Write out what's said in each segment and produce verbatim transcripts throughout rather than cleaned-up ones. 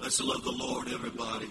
Let's love the Lord, everybody.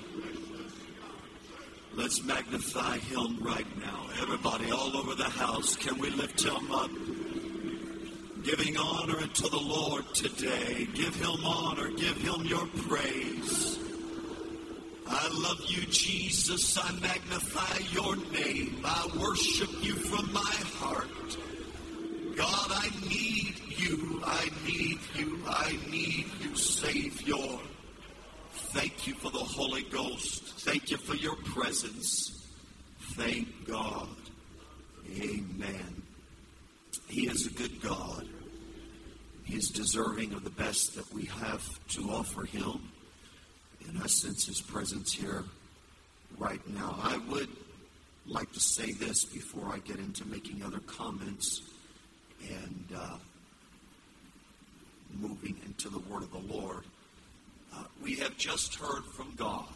Let's magnify him right now. Everybody all over the house, can we lift him up? Giving honor unto the Lord today. Give him honor. Give him your praise. I love you, Jesus. I magnify your name. I worship you from my heart. God, I need you. I need you. I need you, Savior. Thank you for the Holy Ghost. Thank you for your presence. Thank God. Amen. He is a good God. He is deserving of the best that we have to offer him. And I sense his presence here right now. I would like to say this before I get into making other comments and uh, moving into the word of the Lord. Uh, we have just heard from God.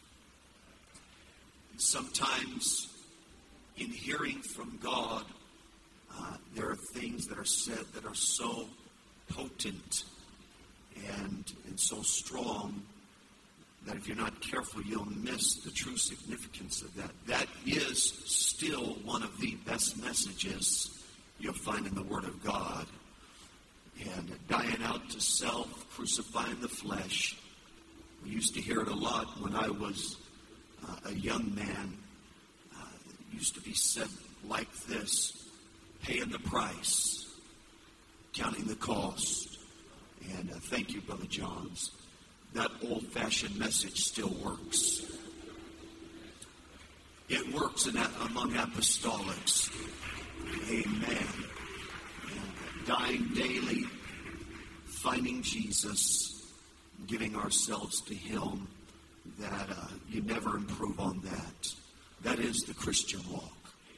And sometimes in hearing from God, uh, there are things that are said that are so potent and, and so strong that if you're not careful, you'll miss the true significance of that. That is still one of the best messages you'll find in the Word of God. And dying out to self, crucifying the flesh. We used to hear it a lot when I was uh, a young man. Uh, it used to be said like this: paying the price, counting the cost. And uh, thank you, Brother Johns. That old-fashioned message still works. It works in that, among apostolics. Amen. And dying daily, finding Jesus, giving ourselves to him, that uh, you never improve on that. That is the Christian walk.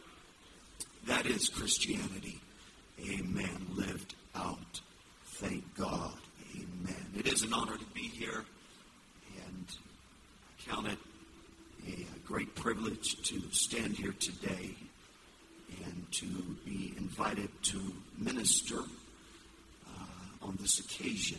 That is Christianity. Amen. Lived out. Thank God. Amen. It is an honor to be here, and I count it a great privilege to stand here today and to be invited to minister uh, on this occasion.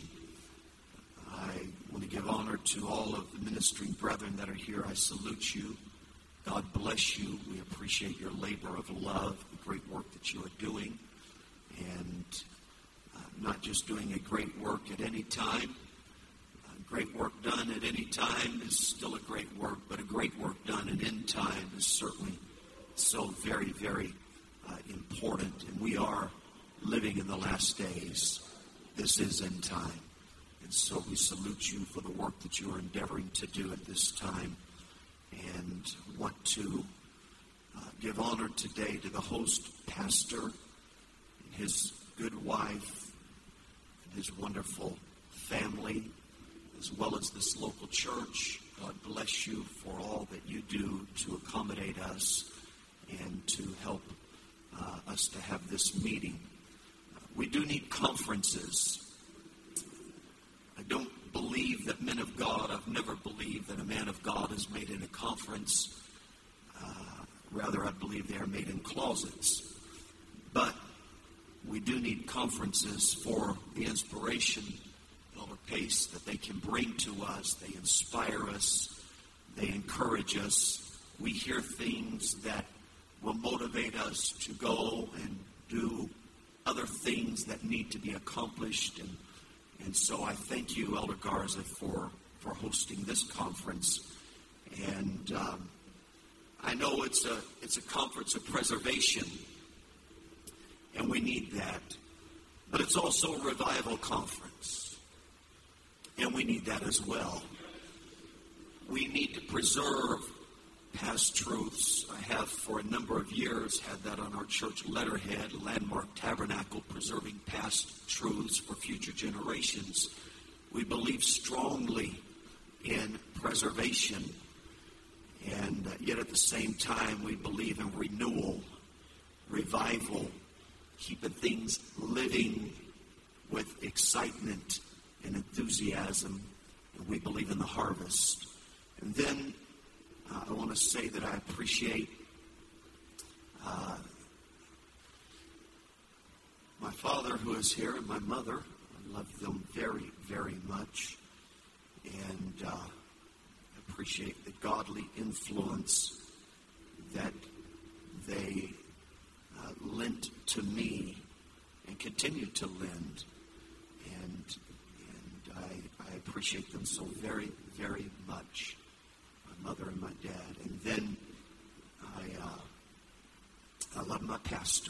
I want to give honor to all of the ministering brethren that are here. I salute you. God bless you. We appreciate your labor of love, the great work that you are doing, and uh, not just doing a great work at any time. Uh, great work done at any time is still a great work, but a great work done at end time is certainly so very, very uh, important. And we are living in the last days. This is end time. And so we salute you for the work that you are endeavoring to do at this time. And want to uh, give honor today to the host pastor and his good wife and his wonderful family, as well as this local church. God bless you for all that you do to accommodate us and to help uh, us to have this meeting. Uh, we do need conferences. I don't believe that men of God, I've never believed that a man of God is made in a conference. Uh, rather, I believe they are made in closets. But we do need conferences for the inspiration, Elder Pace, that they can bring to us. They inspire us. They encourage us. We hear things that will motivate us to go and do other things that need to be accomplished. And And so I thank you, Elder Garza, for, for hosting this conference. And um, I know it's a it's a conference of preservation, and we need that. But it's also a revival conference, and we need that as well. We need to preserve past truths. I have for a number of years had that on our church letterhead, Landmark Tabernacle, preserving past truths for future generations. We believe strongly in preservation, and yet at the same time we believe in renewal, revival, keeping things living with excitement and enthusiasm, and we believe in the harvest. And then Uh, I want to say that I appreciate uh, my father who is here and my mother. I love them very, very much. And uh, appreciate the godly influence that they uh, lent to me and continue to lend. And, and I, I appreciate them so very, very much, my mother and my dad. And then I, uh, I love my pastor.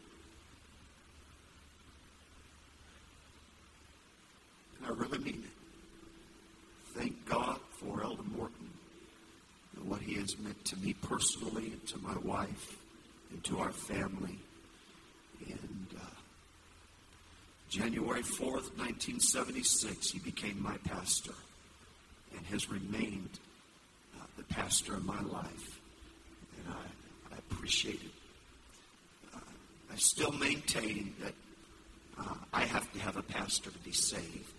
And I really mean it. Thank God for Elder Morton and what he has meant to me personally and to my wife and to our family. And uh, January fourth, nineteen seventy-six, he became my pastor and has remained uh, the pastor of my life. And I, I appreciate it. Uh, I still maintain that uh, I have to have a pastor to be saved.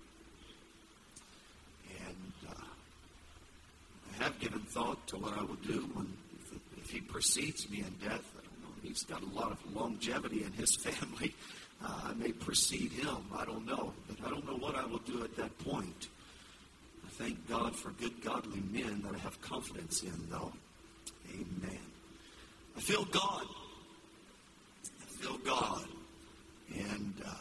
I have given thought to what I will do when, if, if he precedes me in death. I don't know. He's got a lot of longevity in his family. Uh, I may precede him. I don't know. But I don't know what I will do at that point. I thank God for good, godly men that I have confidence in, though. Amen. I feel God. I feel God. And, uh,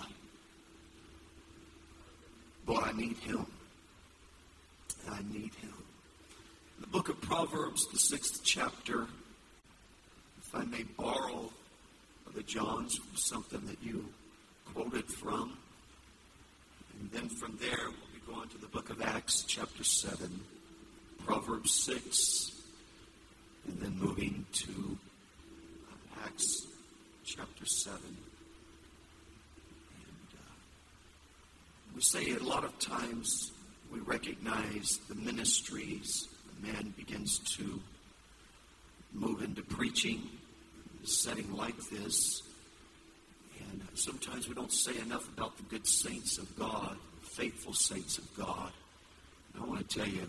boy, I need him. I need him. The book of Proverbs, the sixth chapter, if I may borrow the Johns from something that you quoted from. And then from there, we'll be going to the book of Acts, chapter seven, Proverbs six, and then moving to Acts, chapter seven. And uh, we say a lot of times we recognize the ministries. A man begins to move into preaching, a setting like this. And sometimes we don't say enough about the good saints of God, faithful saints of God. And I want to tell you,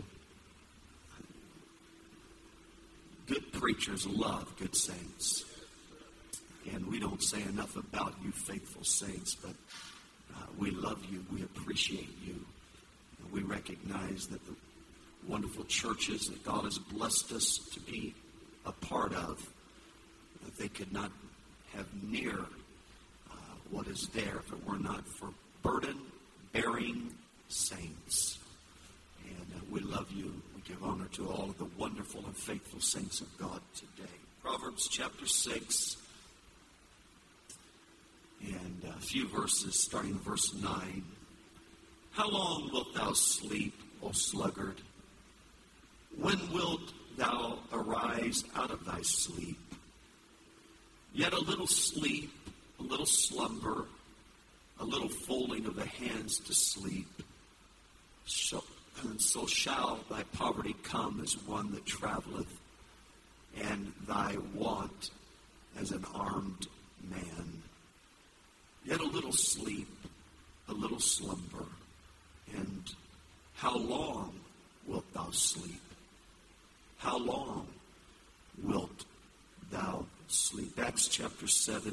good preachers love good saints. And we don't say enough about you faithful saints, but uh, we love you, we appreciate you. And we recognize that the wonderful churches that God has blessed us to be a part of, that they could not have near uh, what is there if it were not for burden-bearing saints. And uh, we love you. We give honor to all of the wonderful and faithful saints of God today. Proverbs chapter six, and a few verses, starting in verse nine. How long wilt thou sleep, O sluggard? When wilt thou arise out of thy sleep? Yet a little sleep, a little slumber, a little folding of the hands to sleep. So, and so shall thy poverty come as one that traveleth, and thy want as an armed man. Yet a little sleep, a little slumber, and how long wilt thou sleep? How long wilt thou sleep? Acts chapter seven.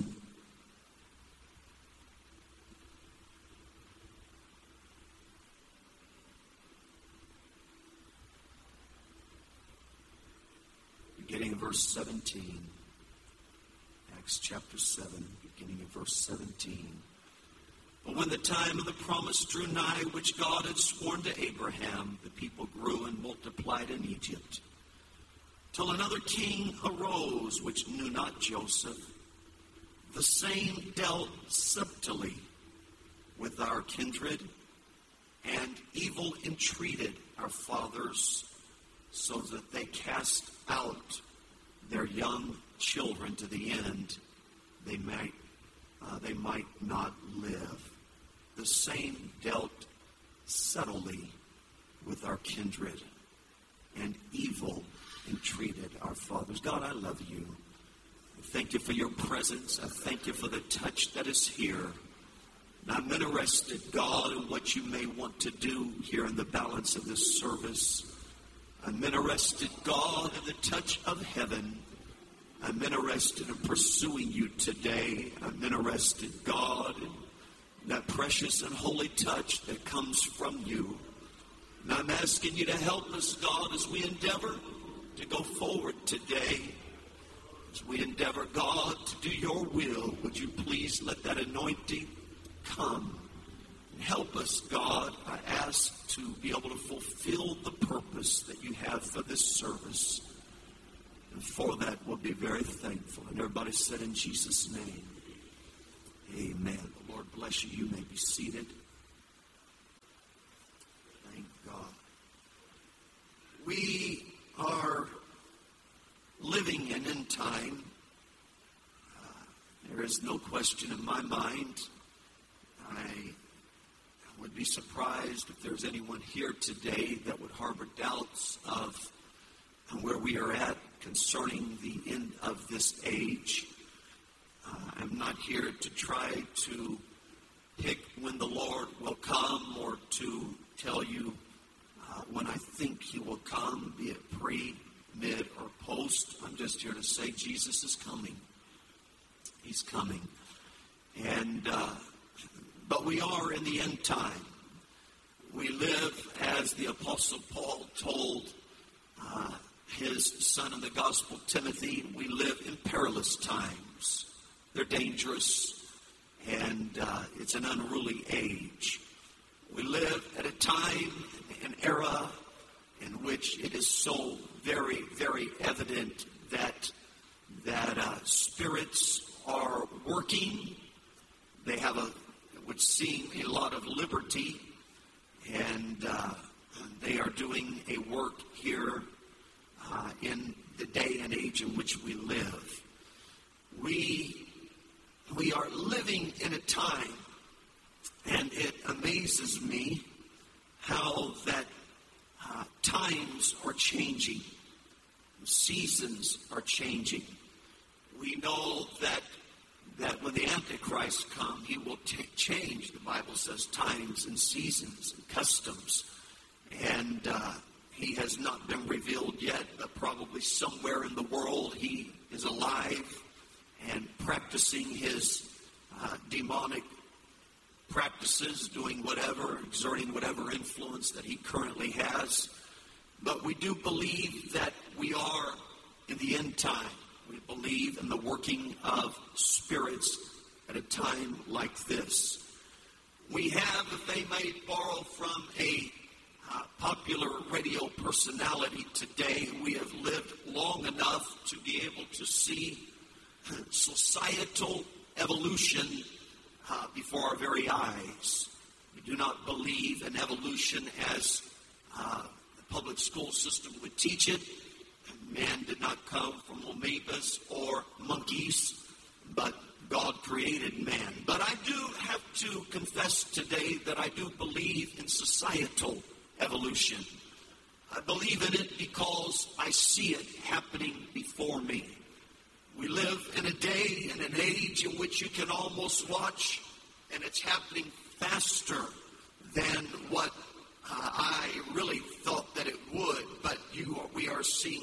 Beginning in verse seventeen. Acts chapter seven, beginning in verse seventeen. But when the time of the promise drew nigh, which God had sworn to Abraham, the people grew and multiplied in Egypt, till another king arose, which knew not Joseph. The same dealt subtly with our kindred, and evil entreated our fathers, so that they cast out their young children to the end they might uh, they might not live. The same dealt subtly with our kindred, and evil entreated our fathers. God, I love you. I thank you for your presence. I thank you for the touch that is here. And I'm interested, God, in what you may want to do here in the balance of this service. I'm interested, God, in the touch of heaven. I'm interested in pursuing you today. I'm interested, God, in that precious and holy touch that comes from you. And I'm I'm asking you to help us, God, as we endeavor to go forward today. As we endeavor, God, to do your will, would you please let that anointing come and help us, God, I ask, to be able to fulfill the purpose that you have for this service. And for that, we'll be very thankful. And everybody said in Jesus' name, amen. The Lord bless you. You may be seated. Thank God. We are living in end time. Uh, there is no question in my mind. I would be surprised if there's anyone here today that would harbor doubts of where we are at concerning the end of this age. Uh, I'm not here to try to pick when the Lord will come or to tell you uh, when I think he will come, be it pre, mid, or post. I'm just here to say Jesus is coming. He's coming. And, uh, but we are in the end time. We live, as the Apostle Paul told uh, his son in the gospel, Timothy, we live in perilous times. They're dangerous, and uh, it's an unruly age. We live at a time, an era, in which it is so very, very evident that that uh, spirits are working. They have a, it would seem, a lot of liberty, and uh, they are doing a work here uh, in the day and age in which we live. We we are living in a time, and it amazes me how that uh, times are changing, seasons are changing. We know that that when the Antichrist comes, he will t- change, the Bible says, times and seasons and customs. And uh, he has not been revealed yet, but probably somewhere in the world he is alive and practicing his uh, demonic practices, doing whatever, exerting whatever influence that he currently has. But we do believe that we are in the end time. We believe in the working of spirits at a time like this. We have, if they may borrow from a uh, popular radio personality today, we have lived long enough to be able to see societal evolution uh, before our very eyes. We do not believe in evolution as uh, the public school system would teach it. Man did not come from amoebas or monkeys, but God created man. But I do have to confess today that I do believe in societal evolution. I believe in it because I see it happening before me. We live in a day and an age in which you can almost watch, and it's happening faster than what uh, I really thought that it would. But you are, we are seeing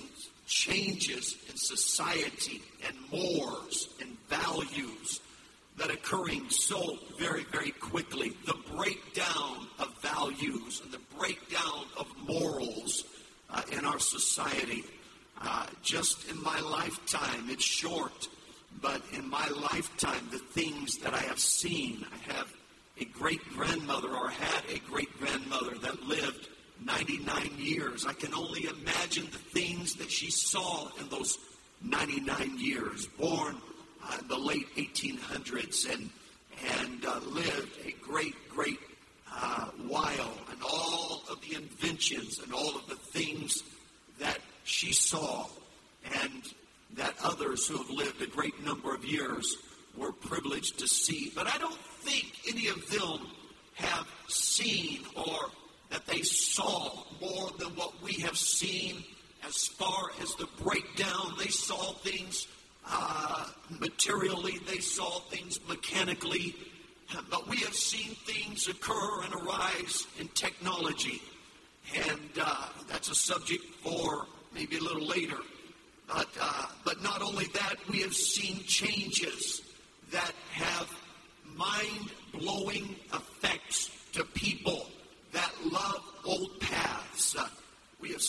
changes in society and mores and values that are occurring so very, very quickly. The breakdown of values and the breakdown of morals uh, in our society. Uh, just in my lifetime, it's short, but in my lifetime, the things that I have seen, I have a great-grandmother or had a great-grandmother that lived ninety-nine years. I can only imagine the things that she saw in those ninety-nine years. Born uh, in the late eighteen hundreds and and uh, lived a great, great uh, while. And all of the inventions and all of the things that she saw and that others who have lived a great number of years were privileged to see. But I don't think any of them have seen or that they saw more than what we have seen as far as the breakdown. They saw things uh, materially. They saw things mechanically. But we have seen things occur and arise in technology. And uh, that's a subject for maybe a little later. But, uh, but not only that, we have seen changes that have mind-blowing effects to people that love old paths.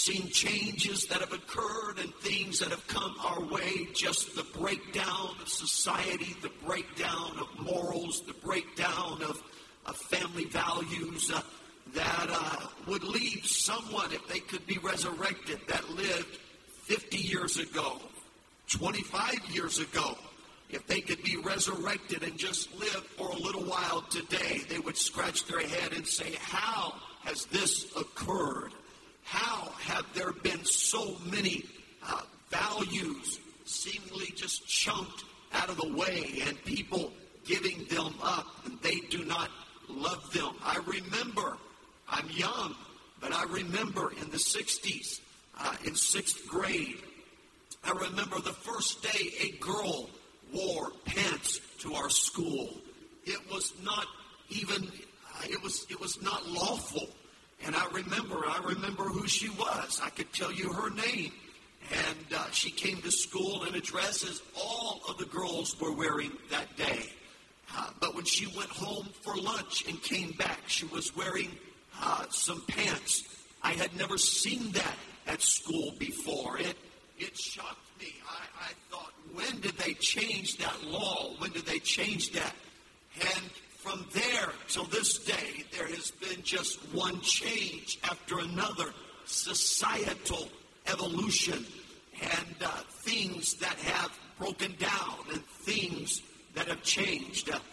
seen changes that have occurred and things that have come our way, just the breakdown of society, the breakdown of morals, the breakdown of, of family values uh, that uh, would leave someone, if they could be resurrected, that lived fifty years ago, twenty-five years ago. If they could be resurrected and just live for a little while today, they would scratch their head and say, how has this occurred? How have there been so many uh, values seemingly just chunked out of the way and people giving them up and they do not love them? I remember, I'm young, but I remember in the sixties, uh, in sixth grade, I remember the first day a girl wore pants to our school. It was not even, uh, it was it was not lawful. And I remember, I remember who she was. I could tell you her name. And uh, she came to school in a dress as all of the girls were wearing that day. Uh, but when she went home for lunch and came back, she was wearing uh, some pants. I had never seen that at school before. It it shocked me. I, I thought, when did they change that law? When did they change that? And from there till this day, there has been just one change after another, societal evolution, and uh, things that have broken down and things that have changed. Uh,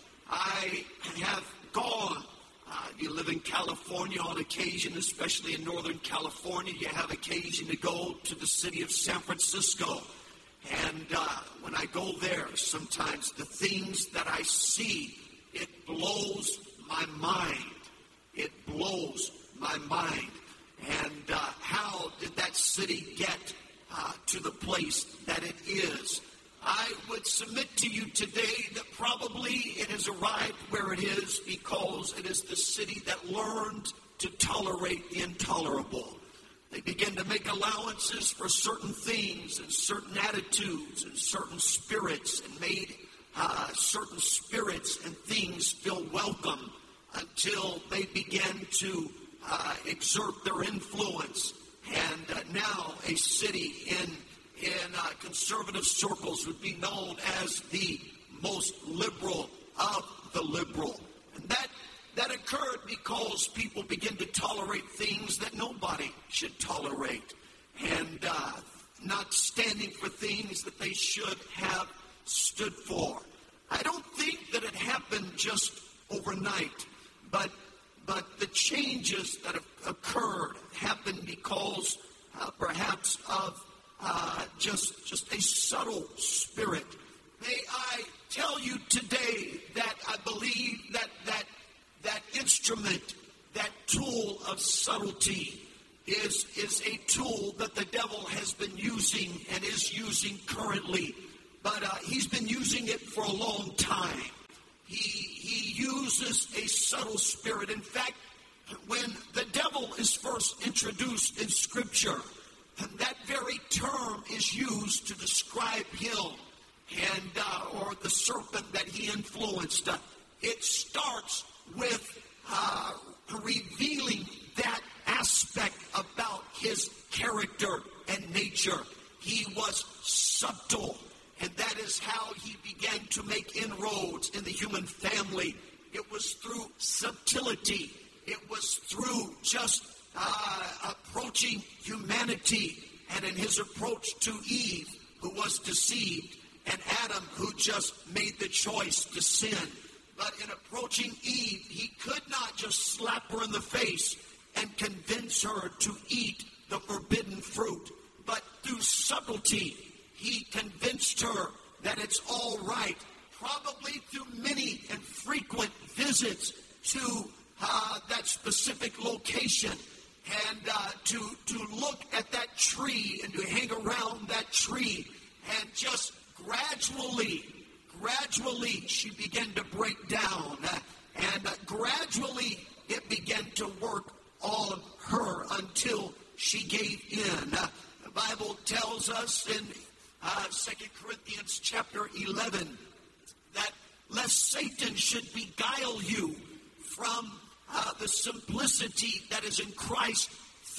I have gone, uh, you live in California on occasion, especially in Northern California, you have occasion to go to the city of San Francisco. And uh, when I go there, sometimes the things that I see, it blows my mind. It blows my mind. And uh, how did that city get uh, to the place that it is? I would submit to you today that probably it has arrived where it is because it is the city that learned to tolerate the intolerable. They began to make allowances for certain things and certain attitudes and certain spirits and made uh, certain spirits and things feel welcome until they began to uh, exert their influence. And uh, now a city in, in uh, conservative circles would be known as the most liberal of the liberal. And that That occurred because people begin to tolerate things that nobody should tolerate and uh, not standing for things that they should have stood for. I don't think that it happened just overnight, but but the changes that have occurred happened because uh, perhaps of uh, just, just a subtle spirit. May I tell you today that I believe that that That instrument, that tool of subtlety is, is a tool that the devil has been using and is using currently. But uh, he's been using it for a long time. He, he uses a subtle spirit. In fact, when the devil is first introduced in Scripture, that very term is used to describe him and uh, or the serpent that he influenced. Uh, it starts with uh, revealing that aspect about his character and nature. He was subtle, and that is how he began to make inroads in the human family. It was through subtlety. It was through just uh, approaching humanity, and in his approach to Eve, who was deceived, and Adam, who just made the choice to sin. But in approaching Eve, he could not just slap her in the face and convince her to eat the forbidden fruit. But through subtlety, he convinced her that it's all right. Probably through many and frequent visits to uh, that specific location. And uh, to, to look at that tree and to hang around that tree and just gradually Gradually, she began to break down, uh, and uh, gradually it began to work on her until she gave in. Uh, the Bible tells us in uh, Second Corinthians chapter eleven that lest Satan should beguile you from uh, the simplicity that is in Christ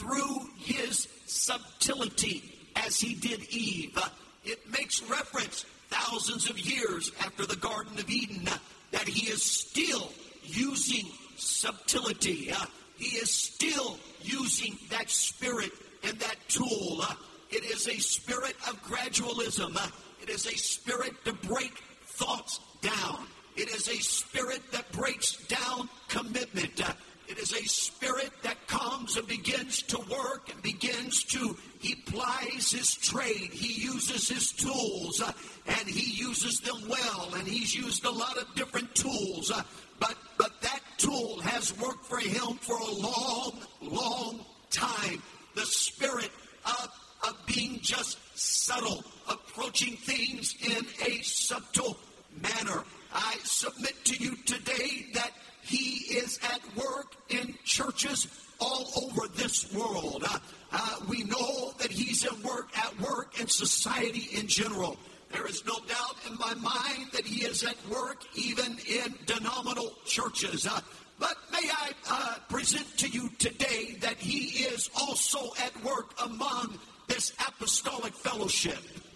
through his subtlety, as he did Eve. Uh, it makes reference thousands of years after the Garden of Eden uh, that he is still using subtlety. Uh, he is still using that spirit and that tool. Uh, it is a spirit of gradualism. Uh, it is a spirit to break thoughts down. It is a spirit that breaks down commitment. Uh, it is a spirit that comes and begins to work and begins to, he plies his trade. He uses his tools uh, and he uses them well. And he's used a lot of different tools. Uh, but, but that tool has worked for him for a long, long time. The spirit of, of being just subtle, approaching things in a subtle manner. I submit to you today that he is at work in churches all over this world. Uh, uh, we know that he's at work, at work in society in general. There is no doubt in my mind that he is at work even in denominational churches. Uh, but may I uh, present to you today that he is also at work among this apostolic fellowship.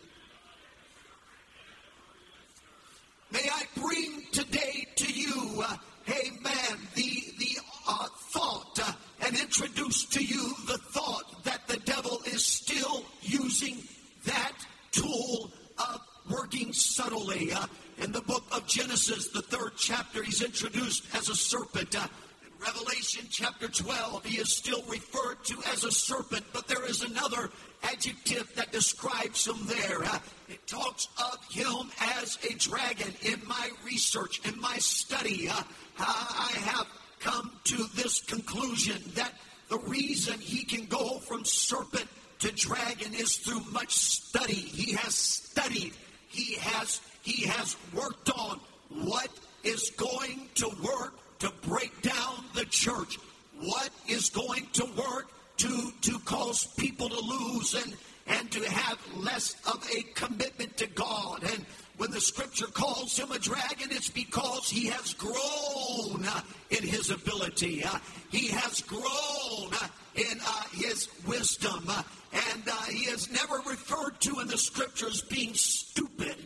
May I bring today to you, uh, amen, the, the uh, thought uh, and introduce to you the thought that the devil is still using that tool of working subtly. Uh, in the book of Genesis, the third chapter, he's introduced as a serpent. Uh, in Revelation chapter twelve, he is still referred to as a serpent, but there is another adjective that describes him there. Uh, it talks of him as a dragon. In my research, in my study, uh, I have come to this conclusion that the reason he can go from serpent to dragon is through much study. He has studied. He has, he has worked on what is going to work to break down the church. What is going to work to, to cause people to lose and, and to have less of a commitment to God. And when the scripture calls him a dragon, it's because he has grown uh, in his ability. Uh, he has grown uh, in uh, his wisdom. Uh, and uh, he is never referred to in the scriptures being stupid.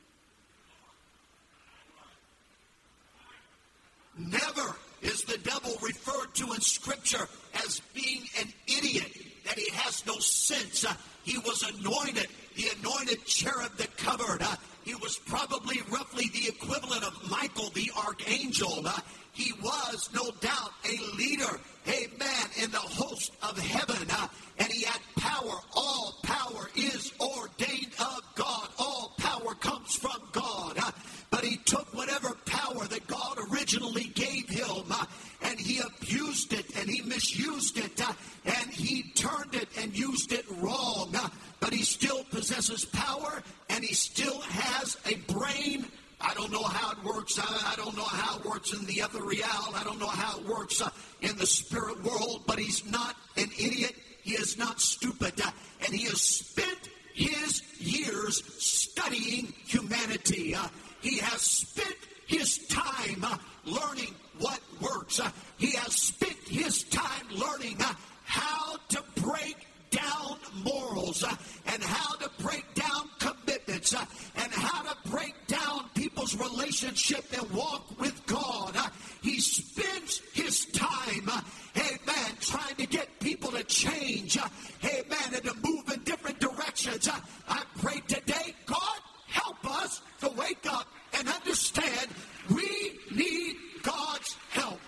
Never is the devil referred to in scripture as being an idiot, that he has no sense. Uh, he was anointed, the anointed cherub that covered. Uh, he was probably roughly the equivalent of Michael, the archangel. Uh, he was, no doubt, a leader, amen, in the host of heaven. Uh, and he had power. All power is ordained of God. All power comes from God. Uh, but he took whatever power that God originally gave him, uh, and he abused it, and he misused it, uh, and he turned it and used it wrong. Uh, but he still possesses power, and he still has a brain. I don't know how it works. I, I don't know how it works in the other realm. I don't know how it works uh, in the spirit world, but he's not an idiot. He is not stupid, uh, and he has spent his years studying humanity. Uh, he has spent his time uh, learning what works. Uh, he has spent his time learning uh, how to break down morals uh, and how to break down commitments uh, and how to break down people's relationship and walk with God. Uh, he spends his time, uh, amen, trying to get people to change, uh, amen, and to move in different directions. Uh, I pray today, God, help us to wake up and understand we need God's help.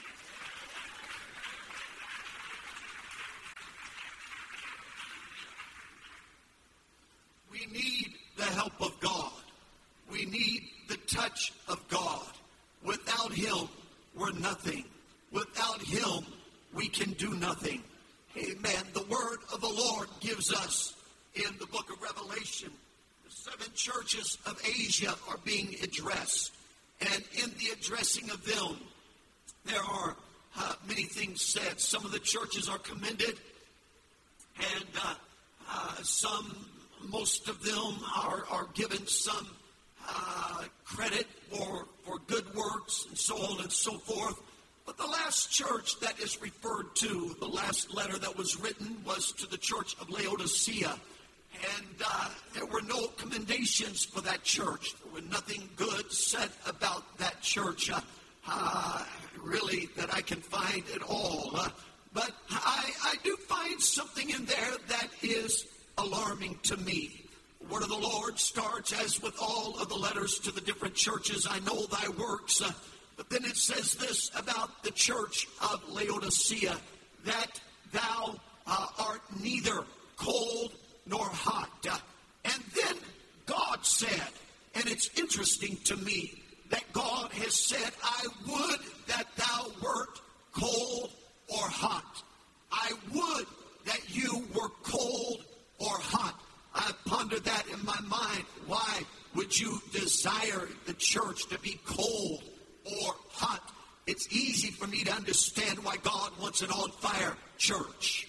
We need the help of God. We need the touch of God. Without him, we're nothing. Without him, we can do nothing. Amen. The word of the Lord gives us in the book of Revelation, the seven churches of Asia are being addressed. And in the addressing of them, there are uh, many things said. Some of the churches are commended, and uh, uh, some, most of them are, are given some uh, credit for, for good works and so on and so forth. But the last church that is referred to, the last letter that was written, was to the church of Laodicea. And uh, there were no commendations for that church. There was nothing good said about that church, uh, uh, really, that I can find at all. Uh, but I, I do find something in there that is alarming to me. The word of the Lord starts, as with all of the letters to the different churches, I know thy works. Uh, but then it says this about the church of Laodicea, that thou uh, art neither cold nor hot. Uh, and then God said, and it's interesting to me that God has said, I would that thou wert cold or hot. I would that you were cold or hot. I pondered that in my mind. Why would you desire the church to be cold or hot? It's easy for me to understand why God wants an on-fire church.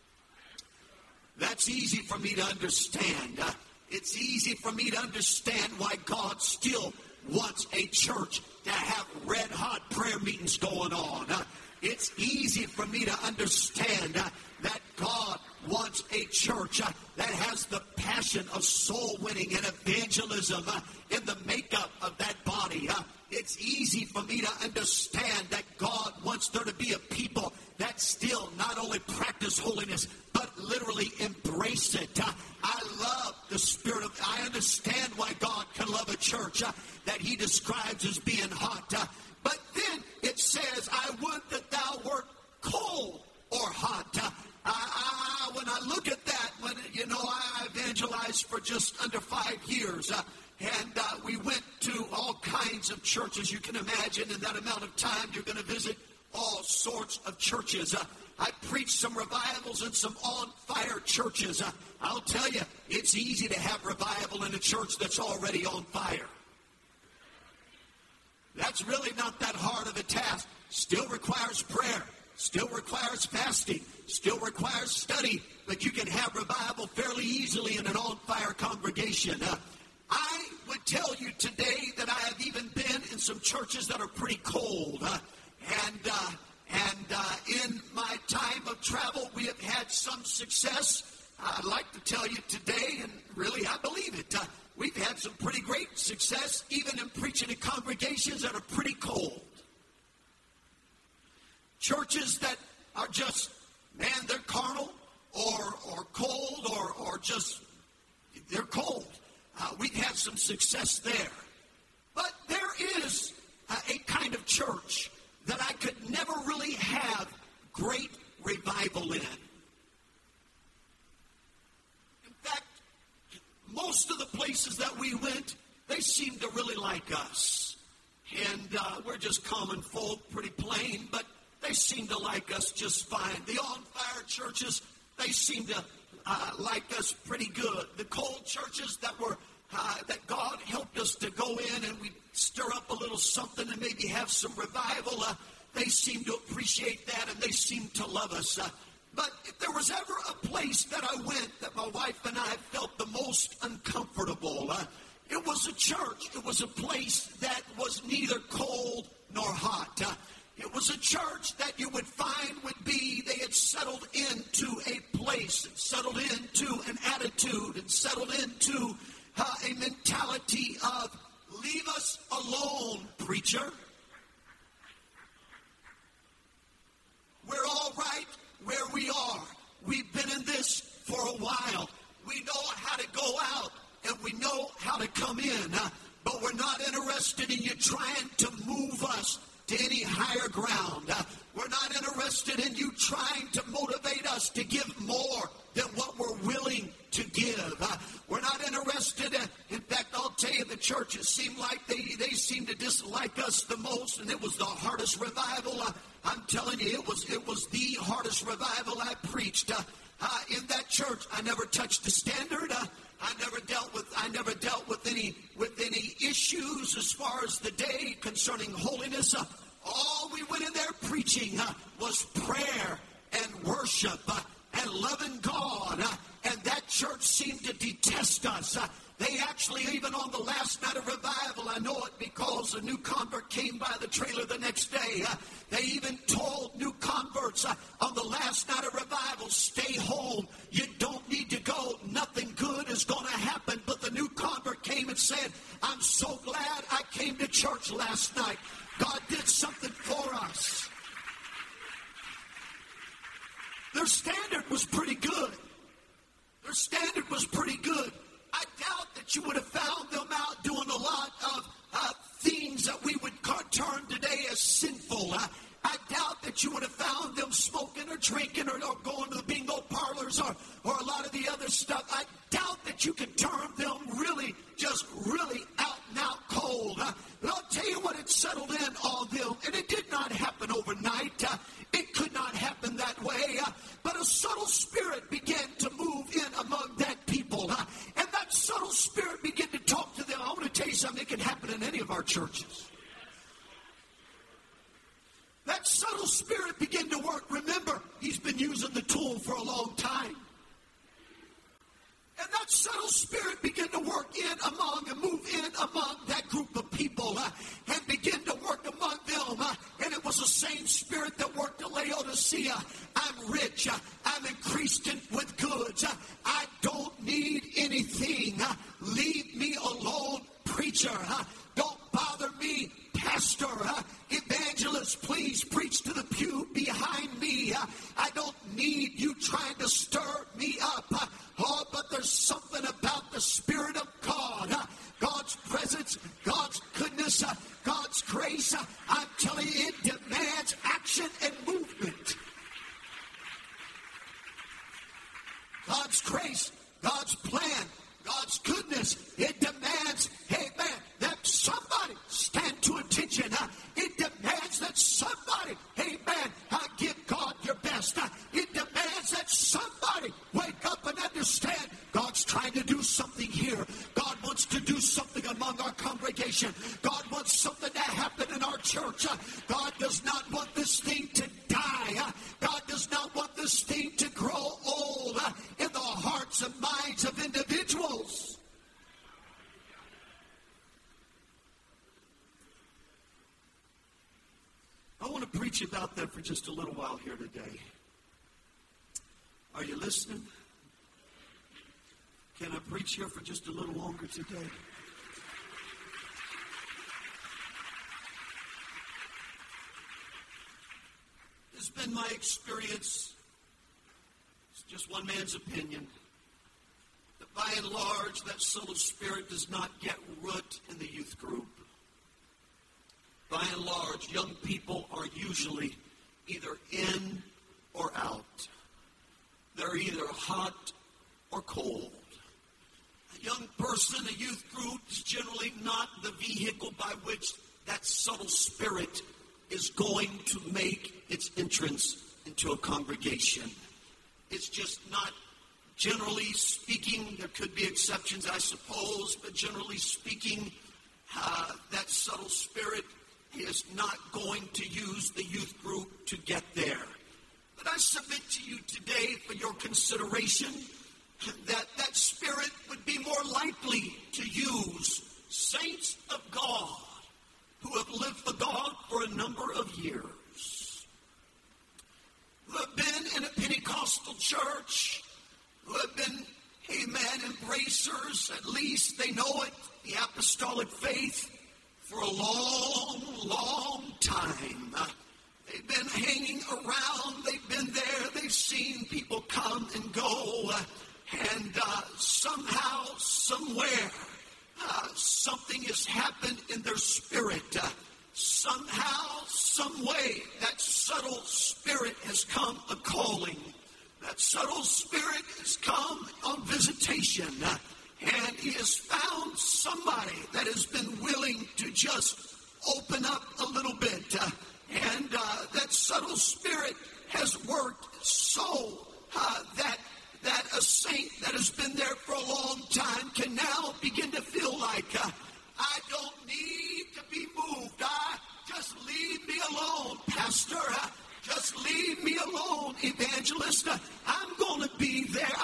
That's easy for me to understand. Uh, it's easy for me to understand why God still wants a church to have red-hot prayer meetings going on. Uh, it's easy for me to understand uh, that God wants a church uh, that has the passion of soul winning and evangelism uh, in the makeup of that body. Uh, it's easy for me to understand that God wants there to be a people that still not only practice holiness, but literally embrace it. Uh, I love the spirit of, I understand why God can love a church uh, that he describes as being hot. Uh, but then it says, I would that thou wert cold or hot. Uh, I, I, when I look at that, when you know, I evangelized for just under five years, uh, and uh, we went to all kinds of churches. You can imagine in that amount of time you're going to visit all sorts of churches. Uh, I preached some revivals in some on-fire churches. Uh, I'll tell you, it's easy to have revival in a church that's already on fire. That's really not that hard of a task. Still requires prayer. Still requires fasting. Still requires study. But you can have revival fairly easily in an on-fire congregation. Uh, I would tell you today that I have even been in some churches that are pretty cold. Uh, and uh, and uh, in my time of travel, we have had some success. I'd like to tell you today, and really I believe it, uh, we've had some pretty great success even in preaching in congregations that are pretty cold. Churches that are just, man, they're carnal or or cold or, or just, they're cold. Uh, we've had some success there. But there is uh, a kind of church that I could never really have great revival in. In fact, most of the places that we went, they seemed to really like us. And uh, we're just common folk, pretty plain, but they seemed to like us just fine. The on-fire churches, they seemed to uh, like us pretty good. The cold churches that were uh, that God helped us to go in and we stir up a little something and maybe have some revival, uh, they seemed to appreciate that and they seemed to love us. Uh, but if there was ever a place that I went that my wife and I felt the most uncomfortable, uh, it was a church. It was a place that was neither cold nor hot. Uh, It was a church that you would find would be, they had settled into a place, and settled into an attitude, and settled into uh, a mentality of, leave us alone, preacher. We're all right where we are. We've been in this for a while. We know how to go out, and we know how to come in, uh, but we're not interested in you trying to move us to any higher ground. Uh, we're not interested in you trying to motivate us to give more than what we're willing to give. Uh, we're not interested in, in fact, I'll tell you, the churches seem like they, they seem to dislike us the most, and it was the hardest revival. Uh, I'm telling you, it was it was the hardest revival I preached. Uh, uh, in that church, I never touched the standard. Uh, I never dealt with I never dealt with any with any issues as far as the day concerning holiness. Uh, all we went in there preaching uh, was prayer and worship uh, and loving God. Uh, and that church seemed to detest us. Uh, They actually, even on the last night of revival, I know it because a new convert came by the trailer the next day. Uh, they even told new converts uh, on the last night of revival, stay home. You don't need to go. Nothing good is going to happen. But the new convert came and said, I'm so glad I came to church last night. God did something for us. Their standard was pretty good. Their standard was pretty good. I doubt that you would have found them out doing a lot of uh, things that we would term today as sinful. Uh, I doubt that you would have found them smoking or drinking or, or going to the bingo parlors or, or a lot of the other stuff. I doubt that you could term them really, just really out and out cold. Uh, but I'll tell you what, it settled in on them. And it did not happen overnight. Uh, it could not happen that way. Uh, but a subtle spirit began to move in among that people. Uh, and that subtle spirit began to talk to them. I want to tell you something that can happen in any of our churches. That subtle spirit began to work. Remember, he's been using the tool for a long time. And that subtle spirit began to work in among and move in among that group of people uh, and begin to work among them. Uh, and it was the same spirit that worked at Laodicea. I'm rich. Uh, I'm increased in, with goods. Uh, I don't need anything. Uh, leave me alone, preacher. Uh, don't bother me, pastor. Uh, evangelist, please preach to the pew behind me. Uh, I don't need you trying to stir me up. Uh, oh, but there's something about the Spirit of God. Uh, God's presence, God's goodness, uh, God's grace. Uh, I'm telling you, it demands action and movement. God's grace, God's plan, God's goodness, it demands, hey man, that somebody stand to attention. Uh, it demands that somebody, hey man, uh, give God your best. Uh, it demands that somebody wake up and understand God's trying to do something here. God wants to do something among our congregation. God wants something to happen in our church. Uh, God does not want this thing to die. Uh, God does not want this thing to grow old uh, in the hearts and minds of individuals. I want to preach about that for just a little while here today. Are you listening? Can I preach here for just a little longer today? It's been my experience, it's just one man's opinion, that by and large, that subtle spirit does not get root in the youth group. By and large, young people are usually either in or out. They're either hot or cold. A young person, a youth group, is generally not the vehicle by which that subtle spirit is going to make its entrance into a congregation. It's just not, generally speaking, there could be exceptions, I suppose, but generally speaking, uh, that subtle spirit is not going to use the youth group to get there. But I submit to you today for your consideration that that spirit would be more likely to use saints of God who have lived for God for a number of years, who have been in a Pentecostal church, who have been, amen, embracers, at least they know it, the apostolic faith, for a long, long time. Uh, they've been hanging around. They've been there. They've seen people come and go. Uh, and uh, somehow, somewhere, uh, something has happened in their spirit. Uh, somehow, some way, that subtle spirit has come a-calling. That subtle spirit has come on visitation. Uh, And he has found somebody that has been willing to just open up a little bit. Uh, and uh, that subtle spirit has worked so uh, that, that a saint that has been there for a long time can now begin to feel like, uh, I don't need to be moved. I, just leave me alone, pastor. Uh, just leave me alone, evangelist. Uh, I'm going to be there. I'm going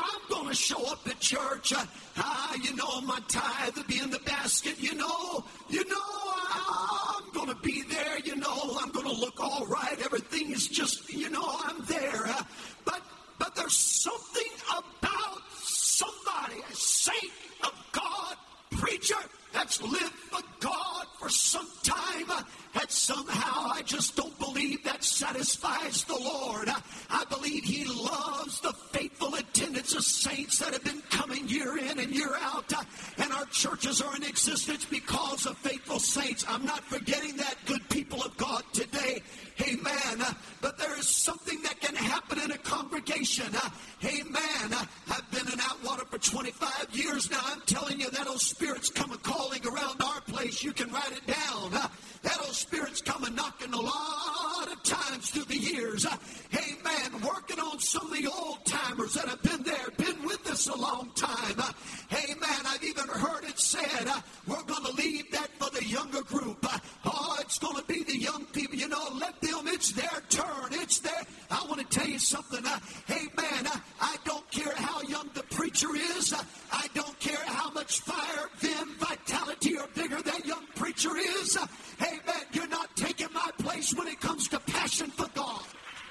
to show up at church. Uh, ah, you know, my tithe will be in the basket. You know, you know, I'm going to be there. You know, I'm going to look all right. Everything is just, you know, I'm there. Uh, but, but there's something about somebody, a saint of God, preacher that's lived for God for some time, uh, that somehow I just don't believe that satisfies the Lord. Uh, I believe he loves the faithful attendance of saints that have been coming year in and year out. Uh, and our churches are in existence because of faithful saints. I'm not forgetting that, good people of God, today. Amen. Uh, but there is something that can happen in a congregation. Uh, amen. Uh, I've been in Atwater for twenty-five years now. I'm telling you, that old spirit's coming calling around our place. You can write it down. Uh, that old spirit's coming knocking a lot of times through the years. Uh, amen. Working on some of the old timers that have been there, been with us a long time. Uh, amen. I've even heard it said, uh, we're going to leave that for the younger group. Uh, oh, it's going to be the young people. You know, let them, it's their turn. It's their, I want to tell you something. Uh, amen. Uh, I don't care how young the preacher is. Uh, I don't care how much fire, vim, vitality, or vigor that young preacher is. Uh, amen. You're not taking my place when it comes to passion for God.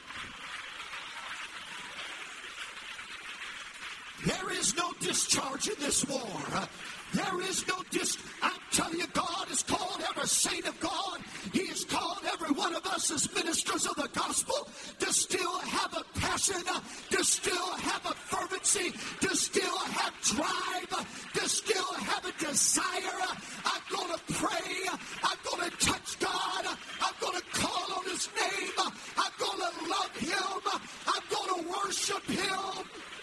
There is no discharge in this war. Uh, there is no dis... I'm telling you, God has called every saint of God. He has called every one of us as ministers of the gospel to still have a passion, uh, to still have a fervency, to still have drive, uh, to still have a desire. Uh, I'm going to pray. Uh, I'm going to touch God. Uh, I'm going to call on his name. Uh, I'm going to love him. Uh, I'm going to worship him.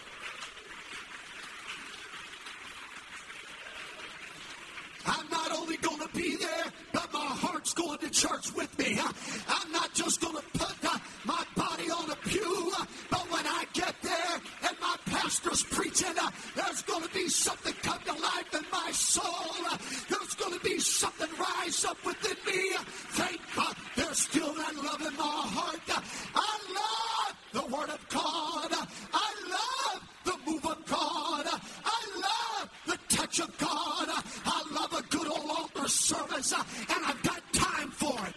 I'm not only going to be there, but my heart's going to church with me. I'm not just going to put uh, my body on a pew, uh, but when I get there and my pastor's preaching, uh, there's going to be something come to life in my soul. Uh, there's going to be something rise up within me. Uh, thank God there's still that love in my heart. Uh, I love the Word of God. Uh, I love the move of God. Uh, I love the touch of God. Uh, I love a good old altar service, uh, and I've got time for it.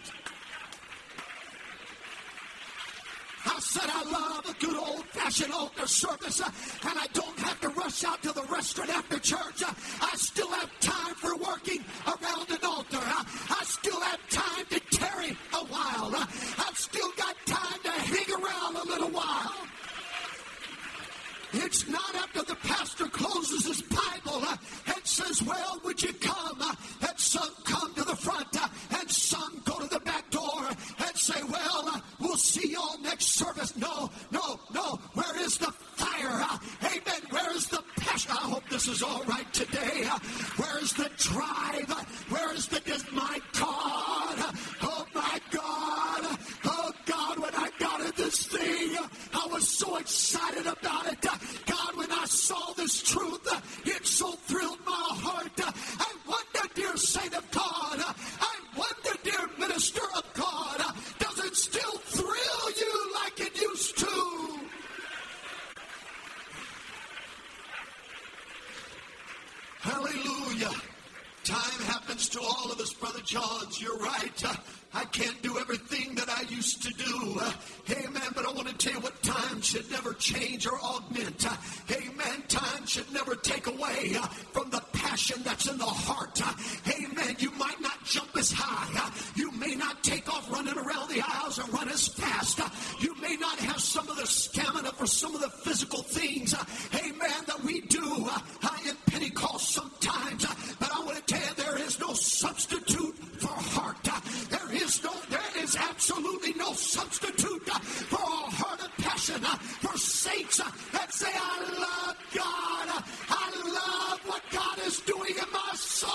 I said I love a good old-fashioned altar service, uh, and I don't have to rush out to the restaurant after church. Uh, I still have time for working around an altar. Uh, I still have time to tarry a while. Uh, I've still got time to hang around a little while. It's not after the pastor closes his Bible uh, and says, well, would you come? Uh, and some come to the front uh, and some go to the back door and say, well, uh, we'll see y'all next service. No, no, no. Where is the fire? Uh, amen. Where is the passion? I hope this is all right today. Uh, where is the drive? Uh, where is the, my God? Uh, oh, my God. Uh, oh, God, when I got in this thing, uh, I was so excited about it. Uh, God, when I saw this truth, uh, it so thrilled my heart. Uh, I wonder, dear saint of God, uh, I wonder, dear minister of God, uh, does it still thrill you like it used to? Hallelujah. Time happens to all of us, Brother Johns. You're right. Uh, I can't do everything that I used to do. Uh, amen. But I want to tell you what time should never change or augment. Uh, amen. Time should never take away uh, from the passion that's in the heart. Uh, amen. You might not jump as high. Uh, you may not take off running around the aisles and run as fast. Uh, you may not have some of the stamina for some of the physical things. Uh, amen. That we do uh, in Pentecost sometimes. Uh, but I want to tell you, there is no substitute for heart. Uh, there is no, there is absolutely no substitute uh, for a heart of passion, uh, for saints uh, that say, I love God. Uh, I love what God is doing in my soul.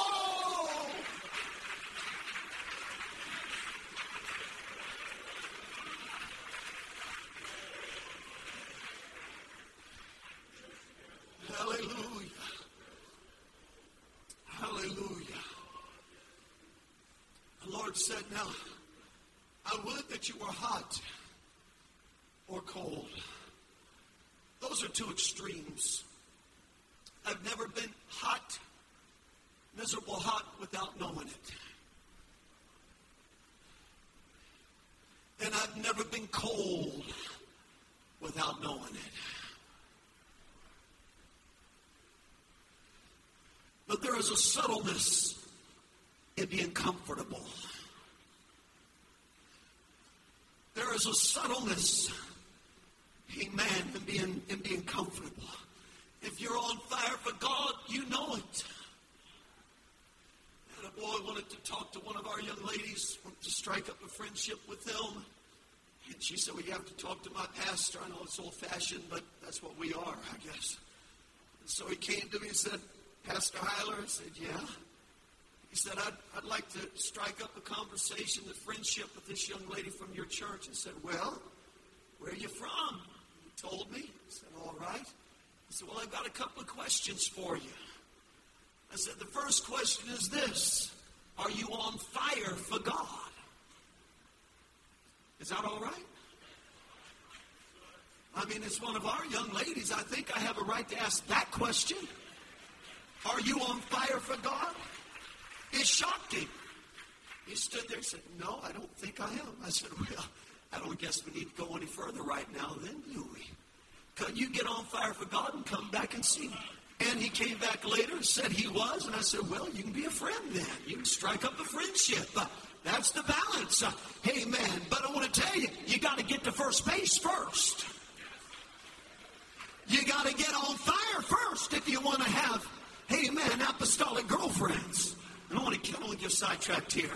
Hallelujah. Hallelujah. The Lord said, now, I would that you were hot or cold. Those are two extremes. I've never been hot, miserable hot without knowing it. And I've never been cold without knowing it. But there is a subtleness in being comfortable. There is a subtleness, amen, in being, in being comfortable. If you're on fire for God, you know it. And a boy wanted to talk to one of our young ladies, wanted to strike up a friendship with them. And she said, well, you have to talk to my pastor. I know it's old-fashioned, but that's what we are, I guess. And so he came to me and said, Pastor Heiler? I said, yeah. He said, I'd, I'd like to strike up a conversation, a friendship with this young lady from your church. I said, well, where are you from? He told me. I said, all right. He said, well, I've got a couple of questions for you. I said, the first question is this. Are you on fire for God? Is that all right? I mean, it's one of our young ladies. I think I have a right to ask that question. Are you on fire for God? It shocked him. He stood there and said, no, I don't think I am. I said, well, I don't guess we need to go any further right now then, do we? Could you get on fire for God and come back and see me? And he came back later and said he was. And I said, well, you can be a friend then. You can strike up a friendship. Uh, that's the balance. Uh, hey, man, but I want to tell you, you got to get to first base first. You got to get on fire first if you want to have, hey, man, apostolic girlfriends. I don't want to kill and get sidetracked here.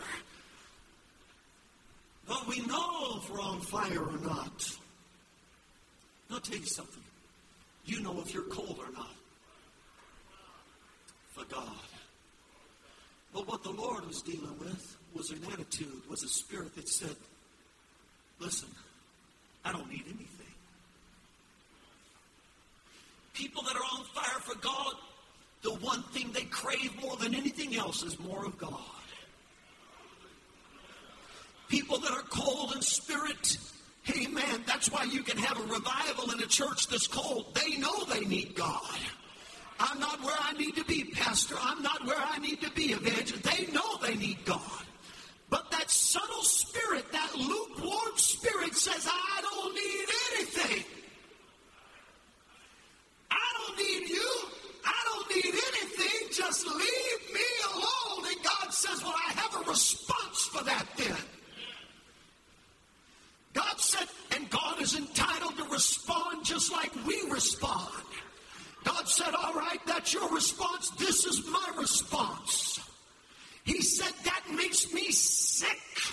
But we know if we're on fire or not. I'll tell you something. You know if you're cold or not. For God. But what the Lord was dealing with was an attitude, was a spirit that said, listen, I don't need anything. People that are on fire for God, the one thing they crave more than anything else is more of God. People that are cold in spirit, amen, that's why you can have a revival in a church that's cold. They know they need God. I'm not where I need to be, Pastor. I'm not where I need to be, evangelist. They know they need God. But that subtle spirit, that lukewarm spirit says, I don't need anything. I don't need you. I don't need anything. Just leave me alone. And God says, well, I have a response for that then. God said, and God is entitled to respond just like we respond. God said, all right, that's your response. This is my response. He said, that makes me sick.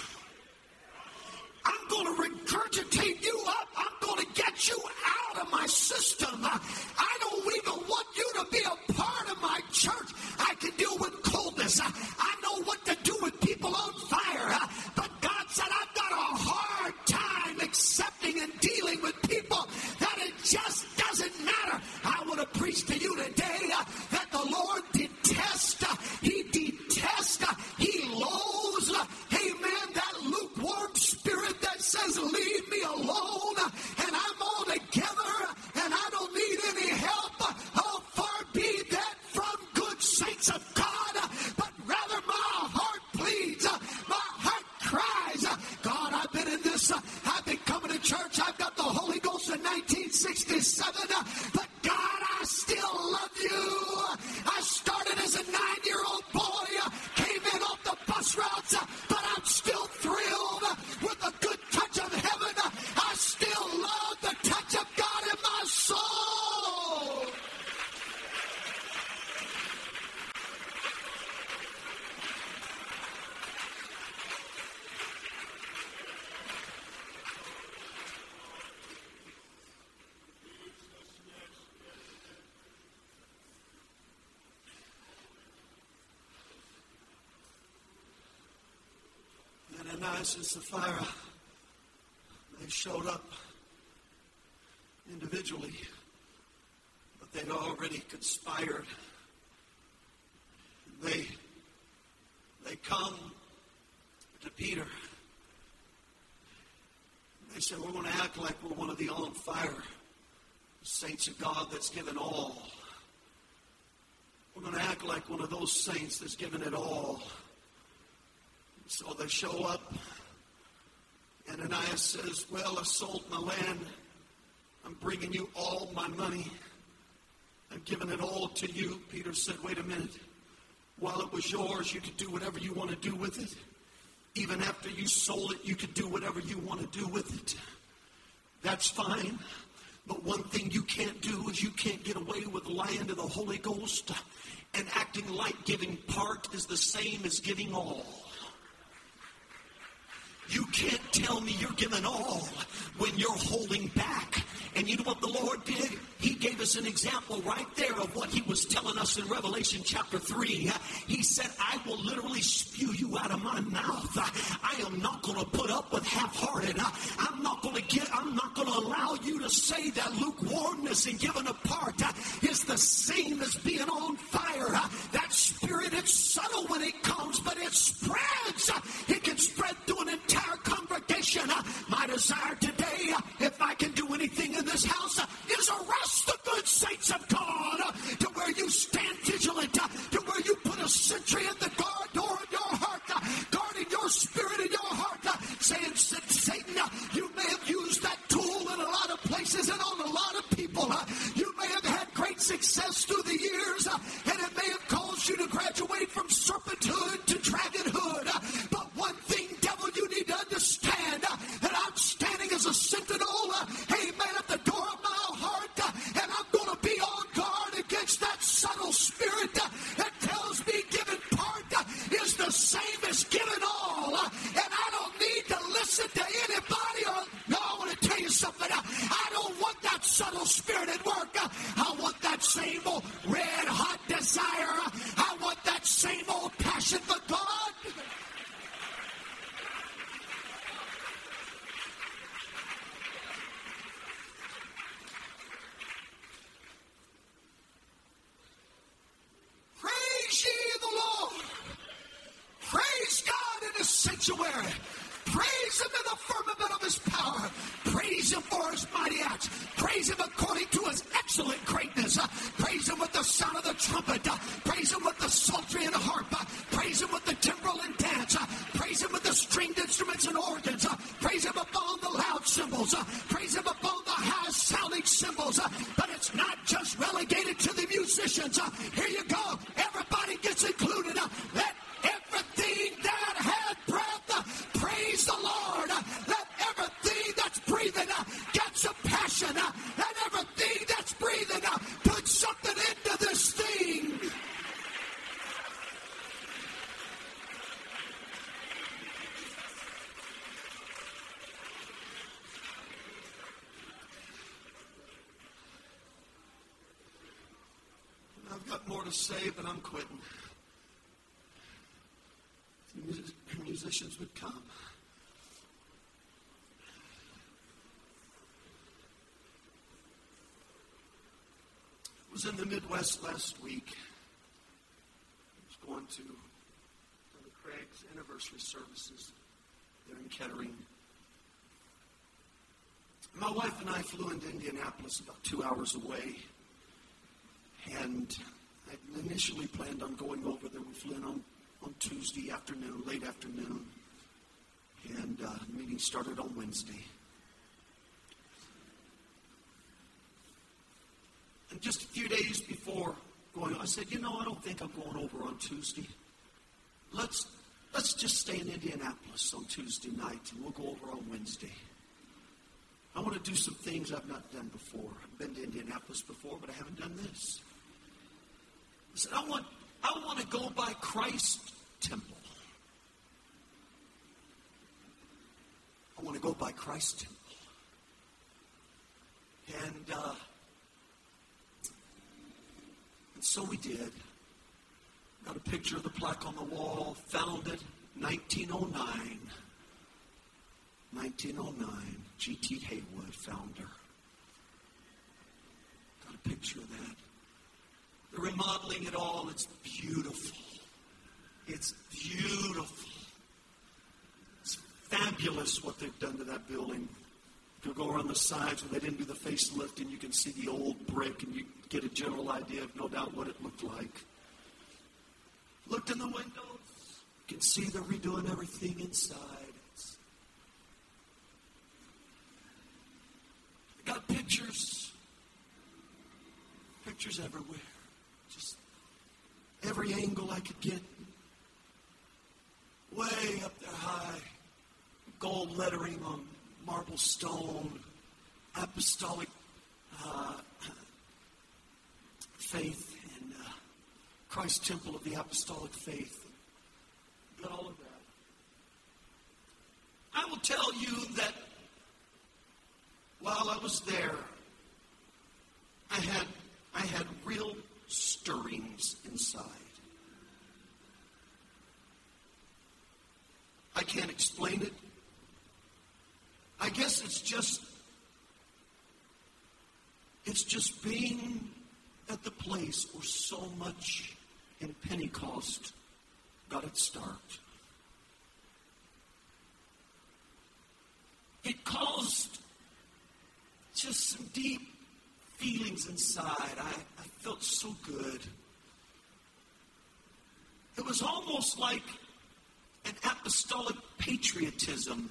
I'm going to regurgitate you up. I'm going to get you out of my system. I don't even want you to be a part of my church. I can deal with coldness. I know what to do with people on fire. But God said, I've got a hard time accepting and dealing with people that it just doesn't matter. I want to preach to you today uh, that the Lord detests, uh, he detests, uh, he loathes, uh, amen, that lukewarm spirit that says, leave me alone, uh, and I'm all together, uh, and I don't need any help. Uh, oh, far be that from good saints of God, uh, but rather my heart pleads, uh, my heart cries. Uh, God, I've been in this, uh, I've been coming to church, I've got the Holy Ghost in nineteen sixty-seven, uh, but God, I still love you. I started as a nine-year-old boy, uh, came in off the bus routes, uh, but I'm still thrilled uh, with the good touch of heaven. Uh, I still love the touch of God in my soul. Ananias and Sapphira, they showed up individually, but they'd already conspired. They, they come to Peter. They said, we're going to act like we're one of the on fire saints of God that's given all We're going to act like one of those saints that's given it all. So they show up. Ananias says, well, I sold my land. I'm bringing you all my money. I'm giving it all to you. Peter said, wait a minute. While it was yours, you could do whatever you want to do with it. Even after you sold it, you could do whatever you want to do with it. That's fine. But one thing you can't do is you can't get away with lying to the Holy Ghost and acting like giving part is the same as giving all. You can't tell me you're giving all when you're holding back. And you know what the Lord did? He gave us an example right there of what he was telling us in Revelation chapter three. He said, I will literally spew you out of my mouth. I am not going to put up with half-hearted. I'm not going to get, I'm not going to allow you to say that lukewarmness and giving apart is the same as being on fire. That spirit, it's subtle when it comes, but it spreads. It can spread through an entire congregation. My desire today, if I can do anything in this house, is arrest the good saints of God to where you stand vigilant, to where you put a sentry at the guard door in your heart, guarding your spirit in your heart, saying, Satan, you may have used that tool in a lot of places and on a lot of people. You may have had great success through the years, and it may have caused you to graduate from serpenthood to dragonhood. But one thing, devil, you need to understand that I'm standing as a sentinel, amen, at the door of my heart, and I'm going to be on guard against that subtle spirit that tells me giving part is the same as giving all. And I don't need to listen to anybody. Or, no, I want to tell you something. I don't want that subtle spirit at work. I want that same old red hot desire. I want that same old passion for God. Praise ye the Lord. Praise God in his sanctuary. Praise him in the firmament of his power. Praise him for his mighty acts. Praise him according to his excellent greatness. Praise him with the sound of the trumpet. Praise him with the psaltery and harp. Praise him with the timbrel and dance. Praise him with the stringed instruments and organs. Praise him upon the loud cymbals. Praise him upon the high sounding cymbals. But it's not just relegated to the musicians. Here you go. Everybody gets included. Let everything that had breath praise the Lord. Let everything that's breathing get some passion. Let everything that's breathing put something into this thing. I've got more to say, but I'm quitting. The musicians would come. I was in the Midwest last week. I was going to Brother Craig's anniversary services there in Kettering. My wife and I flew into Indianapolis, about two hours away. And I initially planned on going over there. We flew in on, on Tuesday afternoon, late afternoon. And uh, the meeting started on Wednesday. And just a few days before going, I said, you know, I don't think I'm going over on Tuesday. Let's let's just stay in Indianapolis on Tuesday night, and we'll go over on Wednesday. I want to do some things I've not done before. I've been to Indianapolis before, but I haven't done this. I said, I want, I want to go by Christ Temple. I want to go by Christ Temple. And, uh, and so we did. Got a picture of the plaque on the wall. Founded nineteen oh nine. nineteen oh nine. G T Haywood, founder. Got a picture of that. They're remodeling it all. It's beautiful. It's beautiful. It's fabulous what they've done to that building. You go around the sides where they didn't do the facelift, and you can see the old brick, and you get a general idea of no doubt what it looked like. Looked in the windows. You can see they're redoing everything inside. It's, I got pictures. Pictures everywhere. Just every angle I could get. Way up there high. Gold lettering on marble stone. Apostolic uh, faith. And uh, Christ Temple of the Apostolic Faith. Got all of that. I will tell you that while I was there, I had I had real stirrings inside. I can't explain it. I guess it's just it's just being at the place where so much in Pentecost got its start. It caused just some deep feelings inside. I, I felt so good. It was almost like an apostolic patriotism.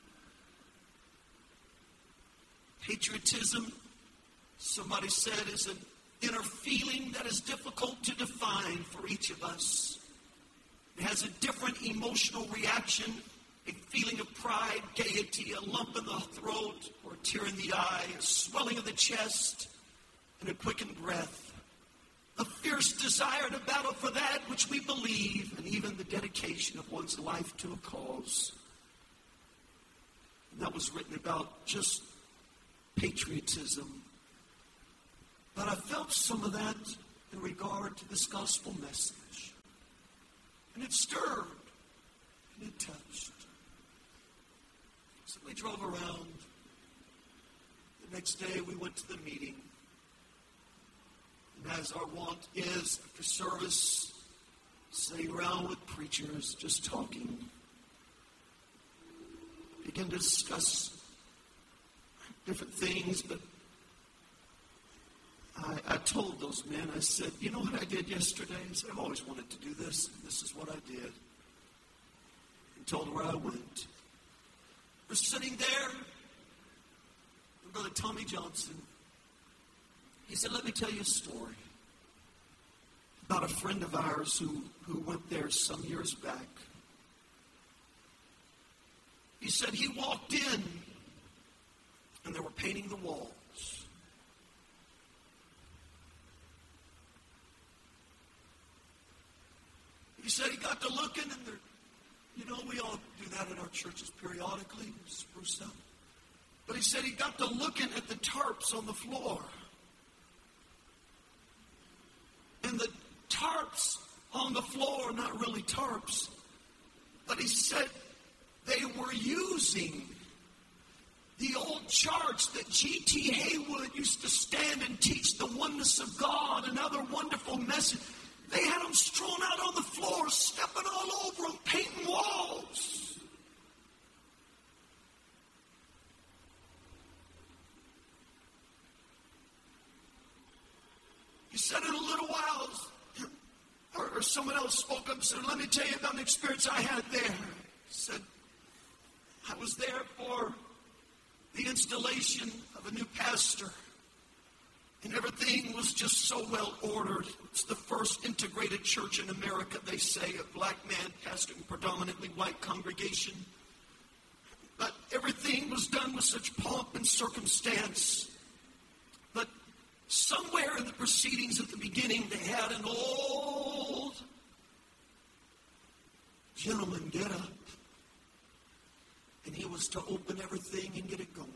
Patriotism, somebody said, is an inner feeling that is difficult to define for each of us. It has a different emotional reaction, a feeling of pride, gaiety, a lump in the throat, or a tear in the eye, a swelling of the chest, and a quickened breath. A fierce desire to battle for that which we believe, and even the dedication of one's life to a cause. And that was written about just patriotism. But I felt some of that in regard to this gospel message. And it stirred, and it touched. So we drove around. The next day we went to the meeting. And as our wont is, after service, sitting around with preachers, just talking, begin to discuss different things, but I, I told those men, I said, you know what I did yesterday? I said, I've always wanted to do this, and this is what I did. And told where I went. We're sitting there, and Brother Tommy Johnson, he said, let me tell you a story about a friend of ours who, who went there some years back. He said he walked in, and they were painting the walls. He said he got to looking, and they're, you know, we all do that in our churches periodically, spruce up. But he said he got to looking at the tarps on the floor. And the tarps on the floor, not really tarps, but he said they were using the old charts that G T Haywood used to stand and teach the oneness of God and other wonderful messages. They had them strewn out on the floor, stepping all over them, painting walls. He said in a little while, or, or someone else spoke up and said, let me tell you about an experience I had there. He said, I was there for the installation of a new pastor. And everything was just so well ordered. It's the first integrated church in America, they say, a black man pastoring a predominantly white congregation. But everything was done with such pomp and circumstance. But somewhere in the proceedings at the beginning, they had an old gentleman get up. And he was to open everything and get it going.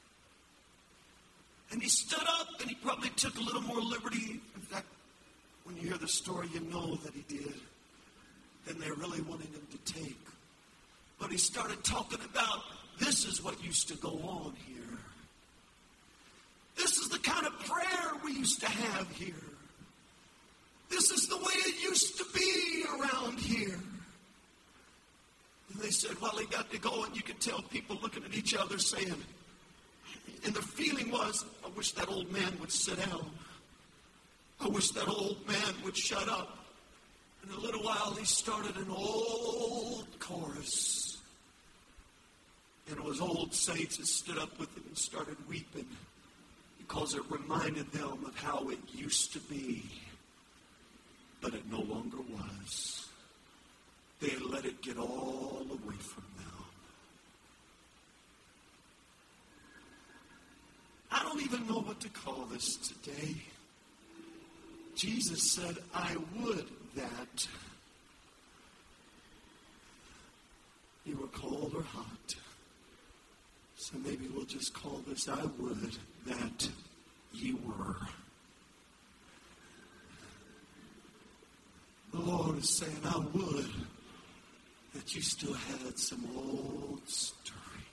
And he stood up, and he probably took a little more liberty. In fact, when you hear the story, you know that he did, than they really wanted him to take. But he started talking about, this is what used to go on here. This is the kind of prayer we used to have here. This is the way it used to be around here. And they said, well, he got to go, and you could tell people looking at each other saying, and the feeling was, I wish that old man would sit down. I wish that old man would shut up. In a little while, he started an old chorus. And it was old saints that stood up with him and started weeping because it reminded them of how it used to be. But it no longer was. They had let it get all away from them. I don't even know what to call this today. Jesus said, I would that you were cold or hot. So maybe we'll just call this, I would that you were. The Lord is saying, I would that you still had some old stirrings.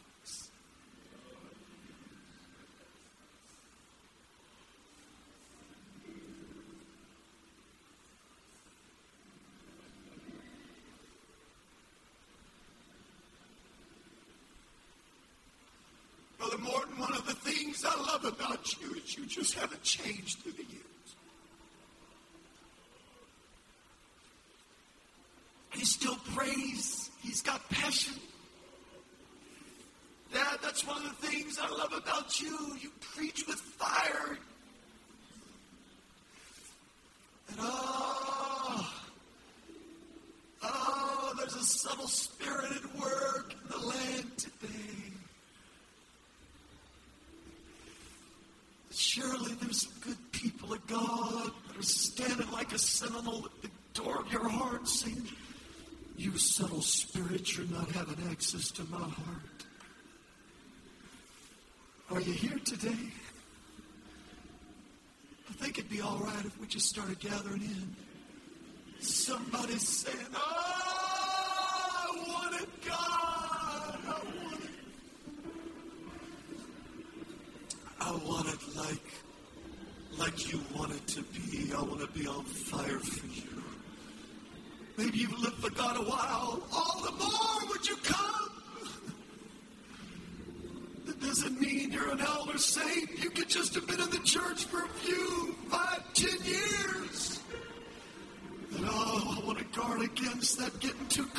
Brother Morton, one of the things I love about you is you just haven't changed through the years. He still prays. He's got passion. Dad, that's one of the things I love about you. You preach with fire. And oh, oh, there's a subtle spirit at work in the land today. Surely there's some good people of God that are standing like a sentinel at the door of your heart saying, you subtle spirit, you're not having access to my heart. Are you here today? I think it'd be all right if we just started gathering in. Somebody's saying, oh, I want it, God. I want it. I want it like, like you want it to be. I want to be on fire for you. Maybe you've lived for God a while. All the more would you come? That doesn't mean you're an elder saint. You could just have been in the church for a few, five, ten years. And oh, I want to guard against that getting too